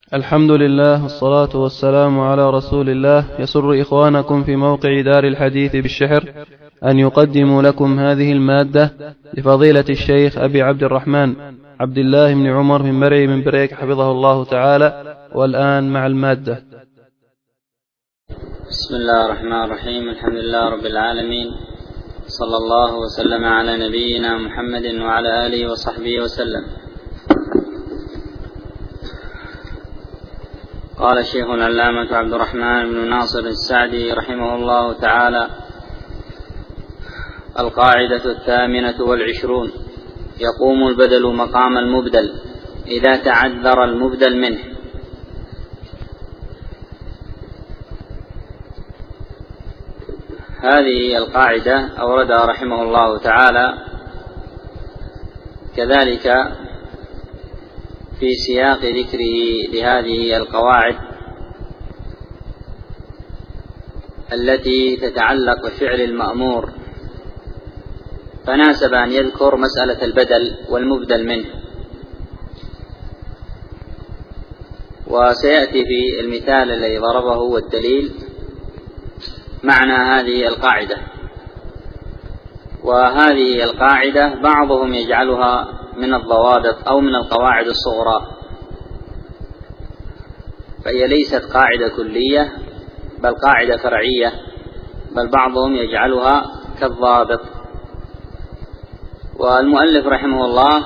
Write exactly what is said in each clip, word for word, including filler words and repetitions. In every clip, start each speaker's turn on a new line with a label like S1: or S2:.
S1: الحمد لله والصلاة والسلام على رسول الله. يسر إخوانكم في موقع دار الحديث بالشحر أن يقدموا لكم هذه المادة لفضيلة الشيخ أبي عبد الرحمن عبد الله بن عمر بن مرعي من بريك حفظه الله تعالى. والآن مع المادة.
S2: بسم الله الرحمن الرحيم. الحمد لله رب العالمين، صلى الله وسلم على نبينا محمد وعلى آله وصحبه وسلم. قال الشيخ العلامة عبد الرحمن بن ناصر السعدي رحمه الله تعالى: القاعدة الثامنة والعشرون: يقوم البدل مقام المبدل إذا تعذر المبدل منه. هذه القاعدة أوردها رحمه الله تعالى كذلك في سياق ذكره لهذه القواعد التي تتعلق بفعل المأمور، فناسب أن يذكر مسألة البدل والمبدل منه. وسيأتي في المثال الذي ضربه والدليل معنى هذه القاعدة. وهذه القاعدة بعضهم يجعلها من الضوابط أو من القواعد الصغرى، فهي ليست قاعدة كلية بل قاعدة فرعية، بل بعضهم يجعلها كالضابط. والمؤلف رحمه الله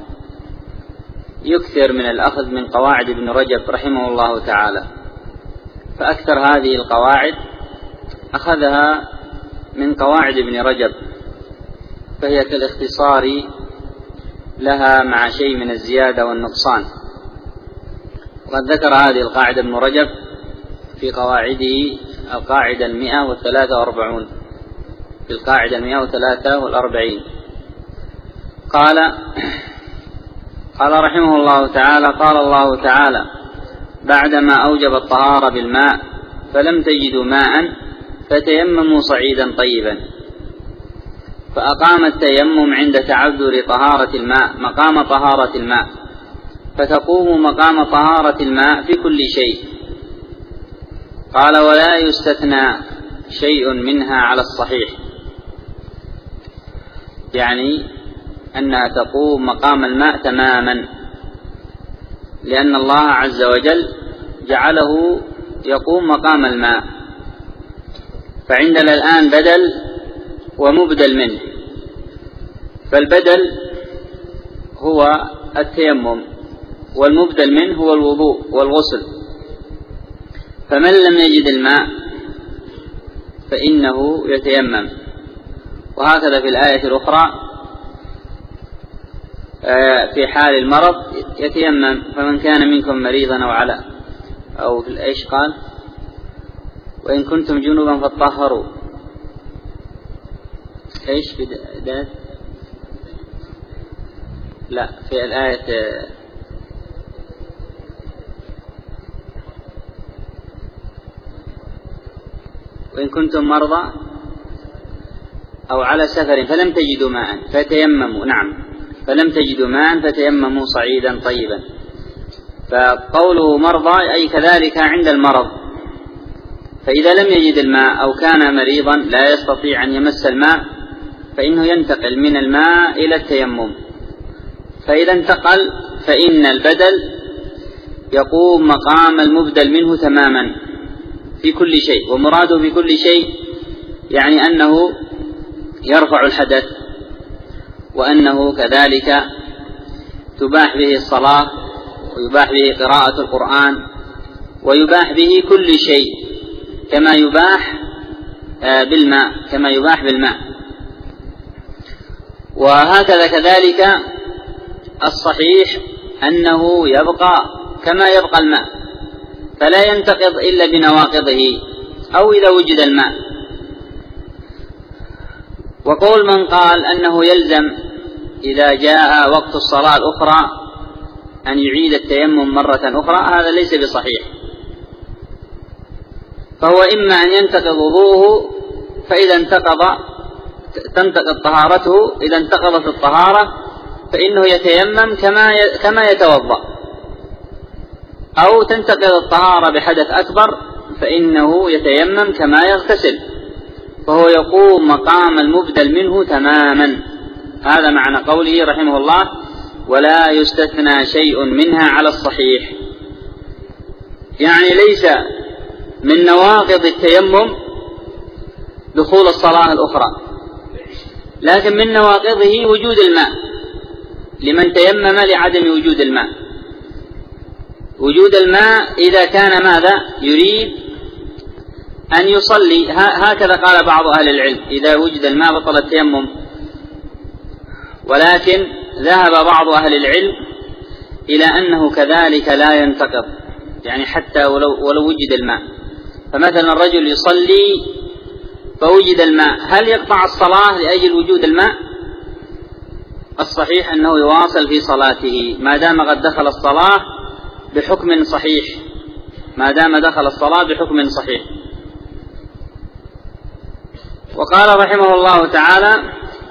S2: يكثر من الأخذ من قواعد ابن رجب رحمه الله تعالى، فأكثر هذه القواعد أخذها من قواعد ابن رجب، فهي كالاختصار لها مع شيء من الزيادة والنقصان. وقد ذكر هذه القاعدة ابن رجب في قواعده القاعدة المئة والثلاثة واربعون، في القاعدة المئة وثلاثة والأربعين. قال قال رحمه الله تعالى: قال الله تعالى: بعدما أوجب الطهارة بالماء فلم تجدوا ماء فتيمموا صعيدا طيبا، فأقام التيمم عند تعذر طهارة الماء مقام طهارة الماء، فتقوم مقام طهارة الماء في كل شيء. قال: ولا يستثنى شيء منها على الصحيح، يعني أنها تقوم مقام الماء تماما، لأن الله عز وجل جعله يقوم مقام الماء. فعندنا الآن بدل ومبدل منه. فالبدل هو التيمم، والمبدل منه هو الوضوء والغسل. فمن لم يجد الماء فإنه يتيمم. وهكذا في الآية الأخرى في حال المرض يتيمم. فمن كان منكم مريضا أو على أو في الإيش قال: وإن كنتم جنوبا فاطهروا. إيش بداية؟ لا، في الآية وإن كنتم مرضى أو على سفر فلم تجدوا ماء فتيمموا. نعم، فلم تجدوا ماء فتيمموا صعيدا طيبا. فقوله مرضى أي كذلك عند المرض، فإذا لم يجد الماء أو كان مريضا لا يستطيع أن يمس الماء فإنه ينتقل من الماء إلى التيمم. فإذا انتقل فإن البدل يقوم مقام المبدل منه تماما في كل شيء. ومراده في كل شيء يعني أنه يرفع الحدث، وأنه كذلك تباح به الصلاة، ويباح به قراءة القرآن، ويباح به كل شيء كما يباح بالماء كما يباح بالماء. وهكذا كذلك الصحيح أنه يبقى كما يبقى الماء، فلا ينتقض إلا بنواقضه أو إذا وجد الماء. وقول من قال أنه يلزم إذا جاء وقت الصلاة الأخرى أن يعيد التيمم مرة أخرى، هذا ليس بصحيح. فهو إما أن ينتقض وضوءه فإذا انتقض تنتقض طهارته، إذا انتقضت الطهارة فإنه يتيمم كما كما يتوضأ، أو تنتقض الطهارة بحدث أكبر فإنه يتيمم كما يغتسل، فهو يقوم مقام المبدل منه تماما. هذا معنى قوله رحمه الله: ولا يستثنى شيء منها على الصحيح. يعني ليس من نواقض التيمم دخول الصلاة الأخرى، لكن من نواقضه وجود الماء لمن تيمم لعدم وجود الماء. وجود الماء إذا كان ماذا يريد أن يصلي، هكذا قال بعض أهل العلم: إذا وجد الماء بطل التيمم. ولكن ذهب بعض أهل العلم إلى أنه كذلك لا ينتقض، يعني حتى ولو, ولو وجد الماء. فمثلا الرجل يصلي فوجد الماء، هل يقطع الصلاة لأجل وجود الماء؟ الصحيح أنه يواصل في صلاته ما دام قد دخل الصلاة بحكم صحيح، ما دام دخل الصلاة بحكم صحيح. وقال رحمه الله تعالى: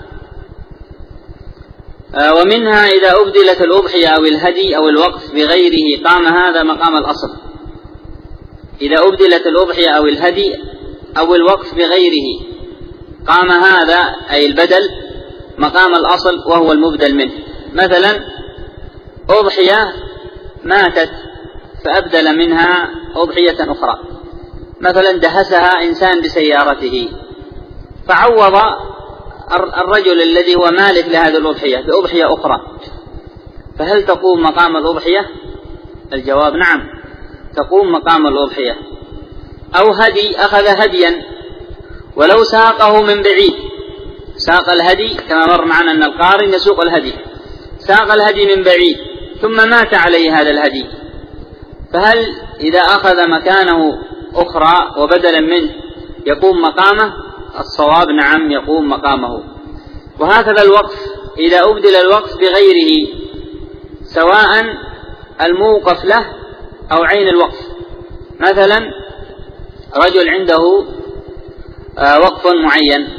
S2: ومنها إذا أبدلت الأضحية أو الهدي أو الوقف بغيره قام هذا مقام الأصل. إذا أبدلت الأضحية أو الهدي أو الوقف بغيره قام هذا أي البدل مقام الأصل وهو المبدل منه. مثلا أضحية ماتت فأبدل منها أضحية أخرى، مثلا دهسها إنسان بسيارته فعوض الرجل الذي هو مالك لهذه الأضحية بأضحية أخرى، فهل تقوم مقام الأضحية؟ الجواب نعم، تقوم مقام الأضحية. أو هدي، أخذ هديا ولو ساقه من بعيد، ساق الهدي كما مر معنا أن القارن يسوق الهدي، ساق الهدي من بعيد ثم مات عليه هذا الهدي، فهل إذا أخذ مكانه أخرى وبدلا منه يقوم مقامه؟ الصواب نعم، يقوم مقامه. وهكذا الوقف، إذا أبدل الوقف بغيره سواء الموقف له أو عين الوقف. مثلا رجل عنده وقف معين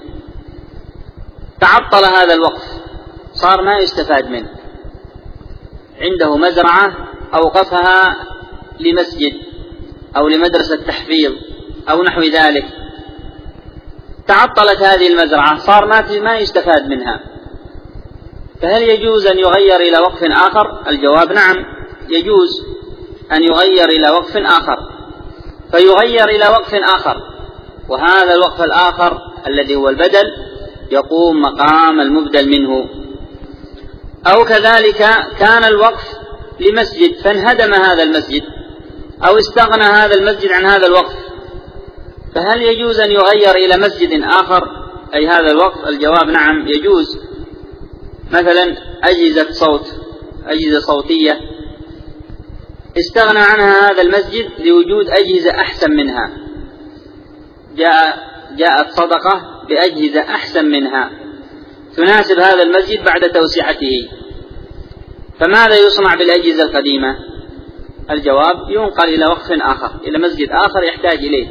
S2: تعطل هذا الوقف، صار ما يستفاد منه، عنده مزرعة أوقفها لمسجد أو لمدرسة تحفيظ أو نحو ذلك، تعطلت هذه المزرعة، صار ما يستفاد منها، فهل يجوز أن يغير إلى وقف آخر؟ الجواب نعم، يجوز أن يغير إلى وقف آخر، فيغير إلى وقف آخر، وهذا الوقف الآخر الذي هو البدل يقوم مقام المبدل منه. أو كذلك كان الوقف لمسجد فانهدم هذا المسجد أو استغنى هذا المسجد عن هذا الوقف، فهل يجوز أن يغير إلى مسجد آخر أي هذا الوقف؟ الجواب نعم يجوز. مثلا أجهزة صوت، أجهزة صوتية استغنى عنها هذا المسجد لوجود أجهزة أحسن منها، جاء جاءت صدقة بأجهزة أحسن منها تناسب هذا المسجد بعد توسعته، فماذا يصنع بالأجهزة القديمة؟ الجواب ينقل إلى وقف آخر، إلى مسجد آخر يحتاج إليه،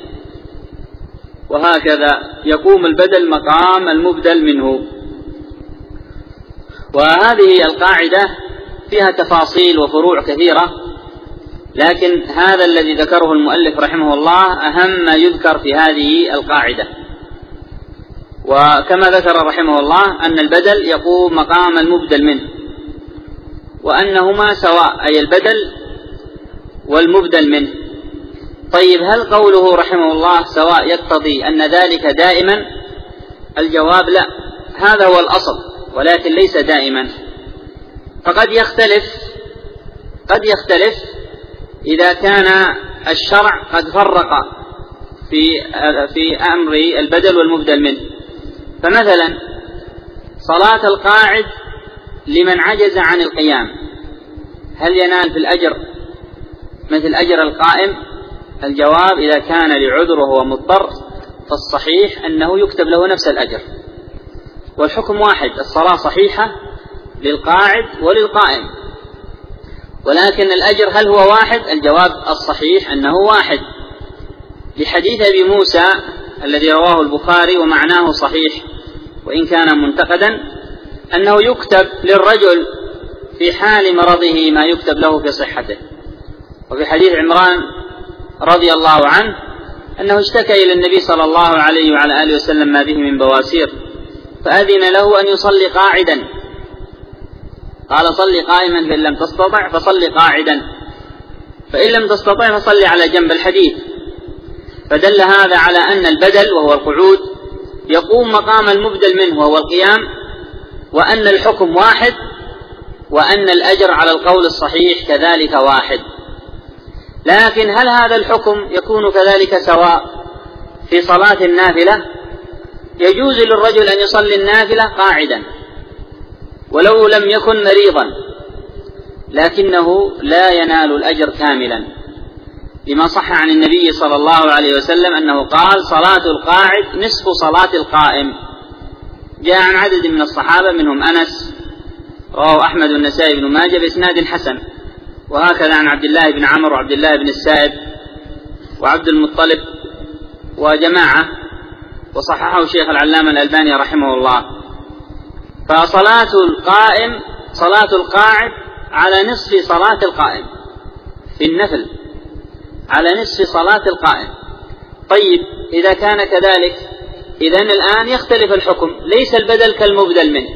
S2: وهكذا يقوم البدل مقام المبدل منه. وهذه القاعدة فيها تفاصيل وفروع كثيرة، لكن هذا الذي ذكره المؤلف رحمه الله أهم ما يذكر في هذه القاعدة. وكما ذكر رحمه الله أن البدل يقوم مقام المبدل منه، وأنهما سواء أي البدل والمبدل منه. طيب هل قوله رحمه الله سواء يقتضي أن ذلك دائما؟ الجواب لا، هذا هو الأصل ولكن ليس دائما، فقد يختلف قد يختلف إذا كان الشرع قد فرق في في أمر البدل والمبدل منه. فمثلا صلاة القاعد لمن عجز عن القيام هل ينال في الأجر مثل أجر القائم؟ الجواب إذا كان لعذره وهو مضطر فالصحيح أنه يكتب له نفس الأجر، والحكم واحد، الصلاة صحيحة للقاعد وللقائم، ولكن الأجر هل هو واحد؟ الجواب الصحيح أنه واحد، لحديث أبي موسى الذي رواه البخاري ومعناه صحيح وإن كان منتقدا، أنه يكتب للرجل في حال مرضه ما يكتب له في صحته، وفي حديث عمران رضي الله عنه أنه اشتكى إلى النبي صلى الله عليه وعلى آله وسلم ما به من بواسير فأذن له أن يصلي قاعدا، قال صلي قائما فإن لم تستطع فصلي قاعدا، فإن لم تستطع فصلي على جنب الحديث. فدل هذا على أن البدل وهو القعود يقوم مقام المبدل منه وهو القيام، وأن الحكم واحد، وأن الأجر على القول الصحيح كذلك واحد. لكن هل هذا الحكم يكون كذلك سواء في صلاة النافلة؟ يجوز للرجل أن يصلي النافلة قاعدا ولو لم يكن مريضا، لكنه لا ينال الأجر كاملا، لما صح عن النبي صلى الله عليه وسلم أنه قال صلاة القاعد نصف صلاة القائم. جاء عن عدد من الصحابة منهم أنس، رواه أحمد والنسائي بن ماجه بإسناد حسن، وهكذا عن عبد الله بن عمرو وعبد الله بن السائب وعبد المطلب وجماعة، وصححه الشيخ العلامة الألباني رحمه الله. فصلاة القائم صلاة القاعد على نصف صلاة القائم في النفل، على نصف صلاة القائم. طيب إذا كان كذلك إذن الآن يختلف الحكم، ليس البدل كالمبدل منه.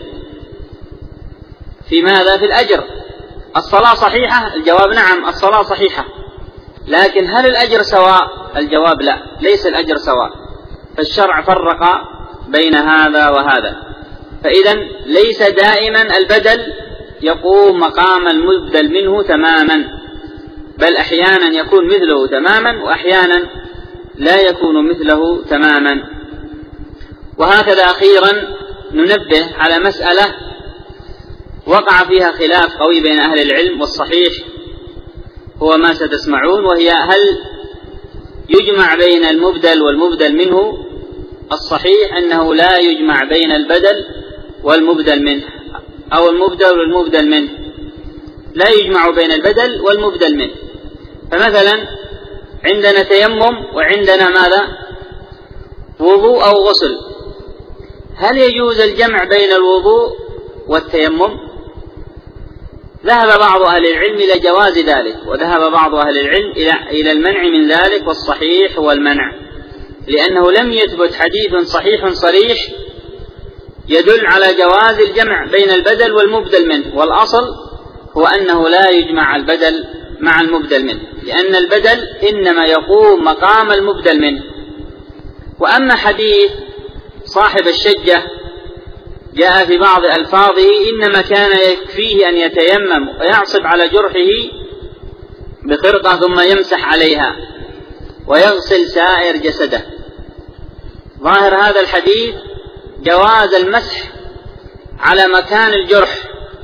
S2: في ماذا؟ في الأجر. الصلاة صحيحة؟ الجواب نعم الصلاة صحيحة، لكن هل الأجر سواء؟ الجواب لا، ليس الأجر سواء. فالشرع فرق بين هذا وهذا. فإذا ليس دائما البدل يقوم مقام المبدل منه تماما، بل أحيانا يكون مثله تماما وأحيانا لا يكون مثله تماما. وهكذا أخيرا ننبه على مسألة وقع فيها خلاف قوي بين أهل العلم، والصحيح هو ما ستسمعون، وهي هل يجمع بين المبدل والمبدل منه؟ الصحيح أنه لا يجمع بين البدل والمبدل منه، أو المبدل والمبدل منه، لا يجمع بين البدل والمبدل منه. فمثلا عندنا تيمم وعندنا ماذا؟ وضوء أو غسل، هل يجوز الجمع بين الوضوء والتيمم؟ ذهب بعض أهل العلم إلى جواز ذلك، وذهب بعض أهل العلم إلى المنع من ذلك، والصحيح هو المنع، لأنه لم يثبت حديث صحيح صريح يدل على جواز الجمع بين البدل والمبدل منه. والأصل هو أنه لا يجمع البدل مع المبدل منه، لأن البدل إنما يقوم مقام المبدل منه. وأما حديث صاحب الشجة جاء في بعض ألفاظه إنما كان يكفيه أن يتيمم ويعصب على جرحه بخرقة ثم يمسح عليها ويغسل سائر جسده. ظاهر هذا الحديث جواز المسح على مكان الجرح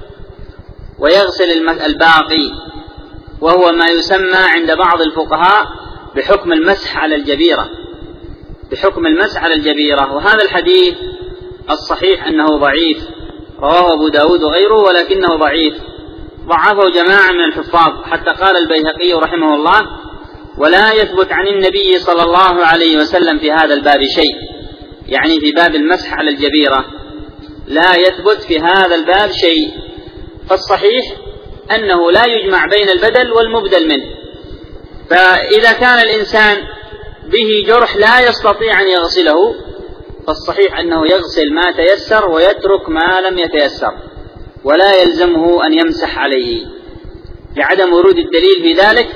S2: ويغسل الباقي، وهو ما يسمى عند بعض الفقهاء بحكم المسح على الجبيرة، بحكم المسح على الجبيرة. وهذا الحديث الصحيح أنه ضعيف، رواه أبو داود وغيره، ولكنه ضعيف، ضعفه جماعة من الحفاظ، حتى قال البيهقي رحمه الله: ولا يثبت عن النبي صلى الله عليه وسلم في هذا الباب شيء، يعني في باب المسح على الجبيرة لا يثبت في هذا الباب شيء. فالصحيح أنه لا يجمع بين البدل والمبدل منه. فإذا كان الإنسان به جرح لا يستطيع أن يغسله، فالصحيح أنه يغسل ما تيسر ويترك ما لم يتيسر، ولا يلزمه أن يمسح عليه لعدم ورود الدليل في ذلك،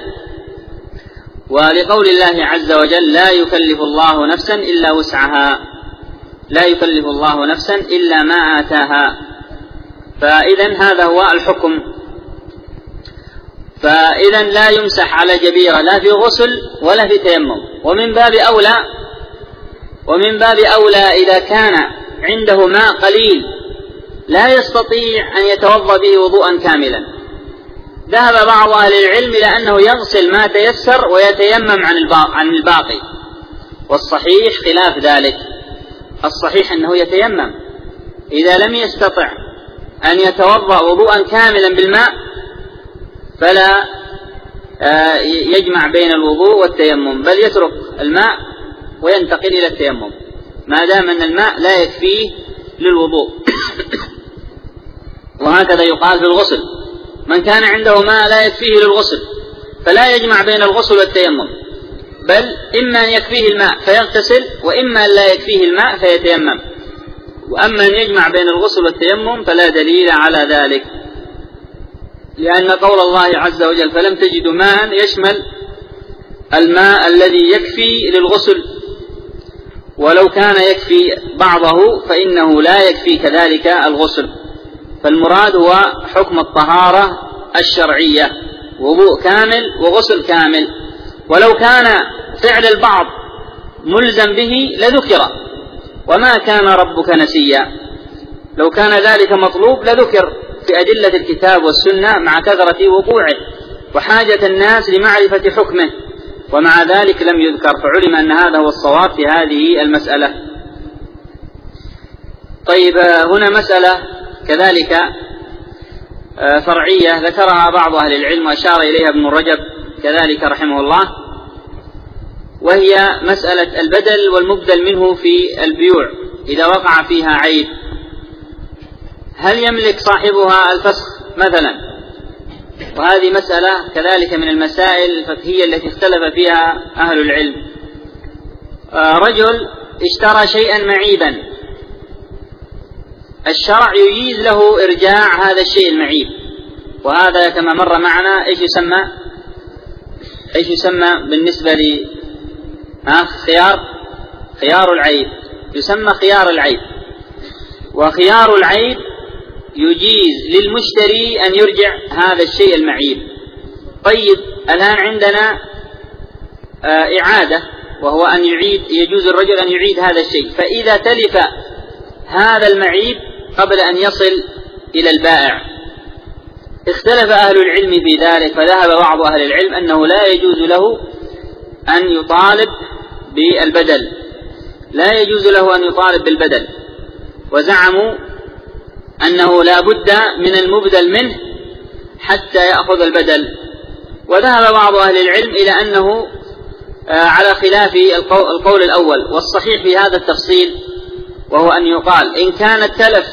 S2: ولقول الله عز وجل: لا يكلف الله نفسا إلا وسعها، لا يكلف الله نفسا إلا ما آتاها. فإذن هذا هو الحكم. فإذن لا يمسح على جبيرة لا في غسل ولا في تيمم. ومن باب أولى ومن باب أولى إذا كان عنده ماء قليل لا يستطيع أن يتوضأ به وضوءا كاملا، ذهب بعض أهل العلم إلى أنه يغسل ما تيسر ويتيمم عن الباقي، والصحيح خلاف ذلك. الصحيح أنه يتيمم إذا لم يستطع أن يتوضأ وضوءا كاملا بالماء، فلا يجمع بين الوضوء والتيمم، بل يترك الماء وينتقل إلى التيمم ما دام أن الماء لا يكفيه للوضوء. وهكذا يقال في الغسل: من كان عنده ماء لا يكفيه للغسل فلا يجمع بين الغسل والتيمم، بل إما أن يكفيه الماء فيغتسل، وإما أن لا يكفيه الماء فيتيمم. وأما أن يجمع بين الغسل والتيمم فلا دليل على ذلك، لأن قول الله عز وجل فلم تجدوا ماء يشمل الماء الذي يكفي للغسل، ولو كان يكفي بعضه فإنه لا يكفي كذلك الغسل. فالمراد هو حكم الطهارة الشرعية، وضوء كامل وغسل كامل. ولو كان فعل البعض ملزم به لذكر، وما كان ربك نسيا. لو كان ذلك مطلوب لذكر في أدلة الكتاب والسنة مع كثرة وقوعه وحاجة الناس لمعرفة حكمه، ومع ذلك لم يذكر، فعلم أن هذا هو الصواب في هذه المسألة. طيب، هنا مسألة كذلك فرعية ذكرها بعض أهل العلم وأشار إليها ابن رجب كذلك رحمه الله، وهي مسألة البدل والمبدل منه في البيوع إذا وقع فيها عيب، هل يملك صاحبها الفسخ مثلا؟ وهذه مسألة كذلك من المسائل الفقهية التي اختلف فيها أهل العلم. رجل اشترى شيئا معيبا، الشرع يجيز له إرجاع هذا الشيء المعيب، وهذا كما مر معنا ايش يسمى ايش يسمى بالنسبة ل ها خيار خيار العيب، يسمى خيار العيب. وخيار العيب يجيز للمشتري أن يرجع هذا الشيء المعيب. طيب، الآن عندنا إعادة، وهو أن يعيد، يجوز الرجل أن يعيد هذا الشيء. فإذا تلف هذا المعيب قبل أن يصل إلى البائع، اختلف أهل العلم في ذلك، فذهب بعض أهل العلم أنه لا يجوز له أن يطالب بالبدل، لا يجوز له أن يطالب بالبدل، وزعموا أنه لا بد من المبدل منه حتى يأخذ البدل. وذهب بعض أهل العلم إلى أنه على خلاف القول الأول، والصحيح في هذا التفصيل وهو أن يقال إن كان التلف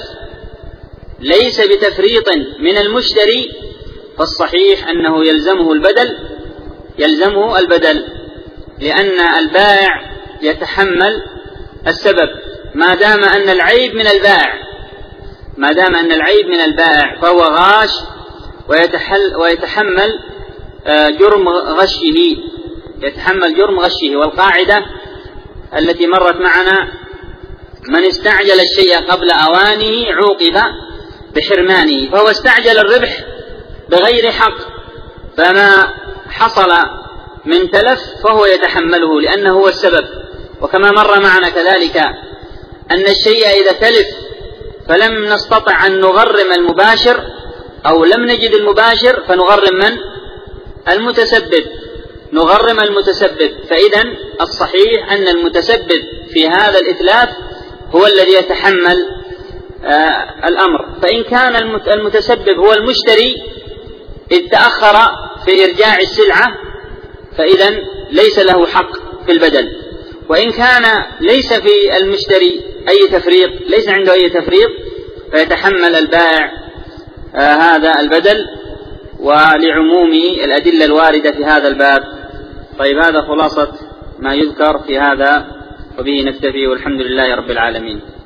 S2: ليس بتفريط من المشتري فالصحيح أنه يلزمه البدل يلزمه البدل لأن البائع يتحمل السبب ما دام أن العيب من البائع ما دام أن العيب من البائع فهو غاش ويتحل ويتحمل جرم غشه يتحمل جرم غشه. والقاعدة التي مرت معنا من استعجل الشيء قبل أوانه عوقب بحرمانه، فهو استعجل الربح بغير حق، فما حصل من تلف فهو يتحمله لأنه هو السبب. وكما مر معنا كذلك أن الشيء إذا تلف فلم نستطع أن نغرم المباشر أو لم نجد المباشر فنغرم من؟ المتسبب نغرم المتسبب. فإذا الصحيح أن المتسبب في هذا الإتلاف هو الذي يتحمل آه الأمر. فإن كان المتسبب هو المشتري إذ تأخر في إرجاع السلعة فإذا ليس له حق في البدل. وإن كان ليس في المشتري أي تفريط ليس عنده أي تفريط فيتحمل البائع آه هذا البدل، ولعموم الأدلة الواردة في هذا الباب. طيب، هذا خلاصة ما يذكر في هذا، وبه نكتفي، والحمد لله رب العالمين.